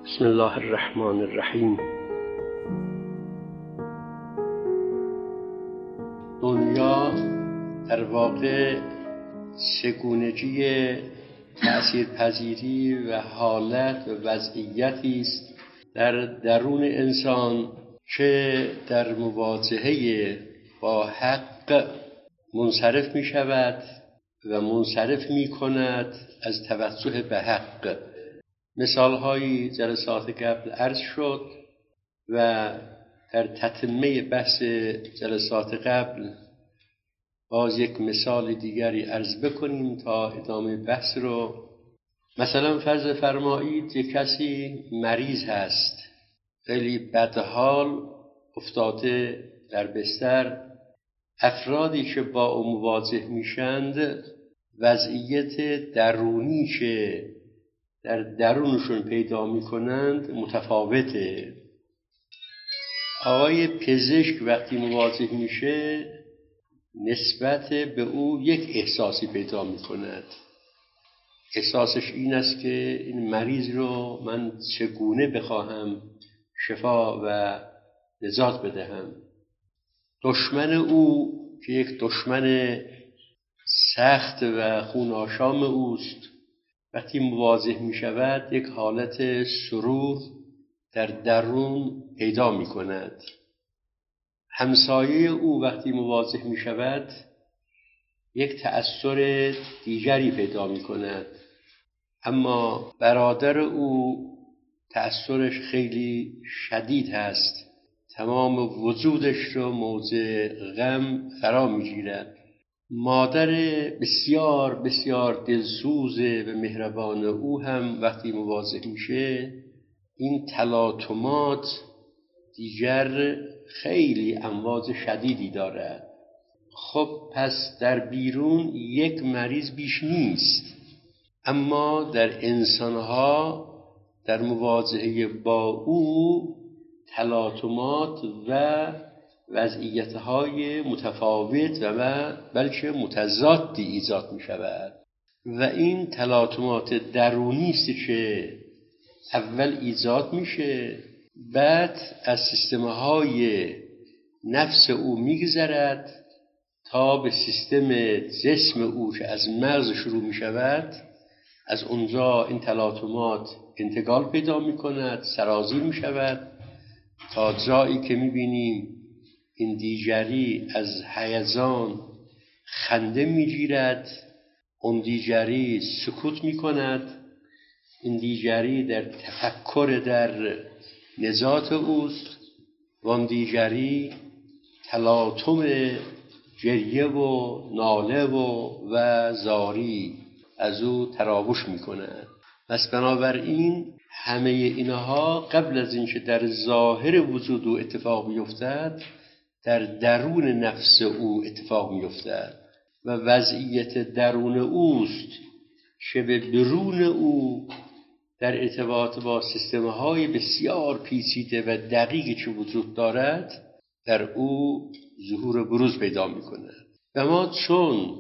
بسم الله الرحمن الرحیم. دنیا در واقع سه‌گونگی تأثیرپذیری و حالت و وضعیتی است در درون انسان که در مواجهه با حق منصرف می شود و منصرف می کند از توجه به حق. مثال‌هایی جلسات قبل عرض شد و در تتمه بحث جلسات قبل باز یک مثال دیگری عرض بکنیم تا ادامه بحث رو. مثلا فرض فرمایید یک کسی مریض هست، خیلی بدحال افتاده در بستر. افرادی که با او مواجه میشند وضعیت درونی که در درونشون پیدا میکنند متفاوته. آقای پزشک وقتی مواجه میشه نسبت به او یک احساسی پیدا میکند. احساسش این است که این مریض رو من چگونه بخواهم شفا و نجات بدهم. دشمن او که یک دشمن سخت و خون‌آشام اوست وقتی مواجه می شود یک حالت سرور در درون پیدا می کند. همسایه او وقتی مواجه می شود یک تأثیر دیگری پیدا می کند. اما برادر او تأثیرش خیلی شدید هست، تمام وجودش رو موج غم فرا می گیرد. مادر بسیار بسیار دلسوز و مهربان او هم وقتی مواجه میشه این تلاطمات دیگر خیلی امواج شدیدی دارد. خب پس در بیرون یک مریض بیش نیست، اما در انسانها در مواجهه با او تلاطمات و وضعیت‌های متفاوت و بلکه متضادی ایجاد می شود و این تلاطمات درونی است که اول ایجاد میشه، بعد از سیستم‌های نفس او میگذرد تا به سیستم جسم او که از مغز شروع می شود. از اونجا این تلاطمات انتقال پیدا می کند، سرازیر می شود تا جایی که می بینیم این دیگری از هیجان خنده میگیرد، اون دیگری سکوت میکند، این دیگری در تفکر در نجات اوست و اون دیگری تلاطم گریه و ناله و زاری از او تراوش میکند. پس بنابراین همه اینها قبل از اینکه در ظاهر وجود او اتفاق بیفتد در درون نفس او اتفاق می‌افتد و وضعیت درون اوست که به درون او در ارتباط با سیستم‌های بسیار پیچیده و دقیقی که وجود دارد در او ظهور بروز پیدا می‌کند. و ما چون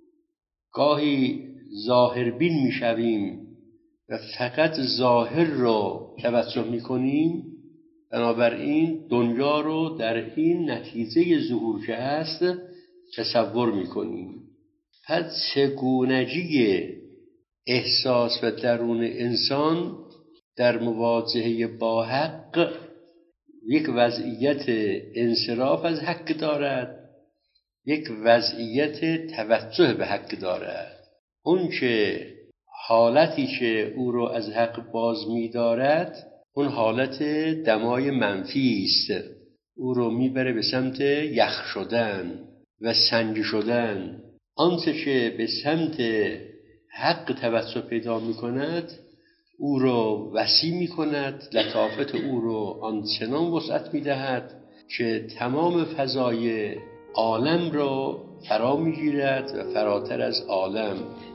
گاهی ظاهربین می‌شویم و فقط ظاهر رو توجه می‌کنیم، بنابراین دنیا رو در این نتیجه ظهور که هست تصور میکنیم. پس چگونگی احساس و درون انسان در مواجهه با حق یک وضعیت انصراف از حق دارد، یک وضعیت توجه به حق دارد. اون که حالتی که او رو از حق باز می‌دارد اون حالت دمای منفی است، او رو میبره به سمت یخ شدن و سنگ شدن. آنچه که به سمت حق توجه پیدا میکند او رو وسیع میکند، لطافت او رو آنچنان وسعت میدهد که تمام فضای عالم رو فرا میگیرد و فراتر از عالم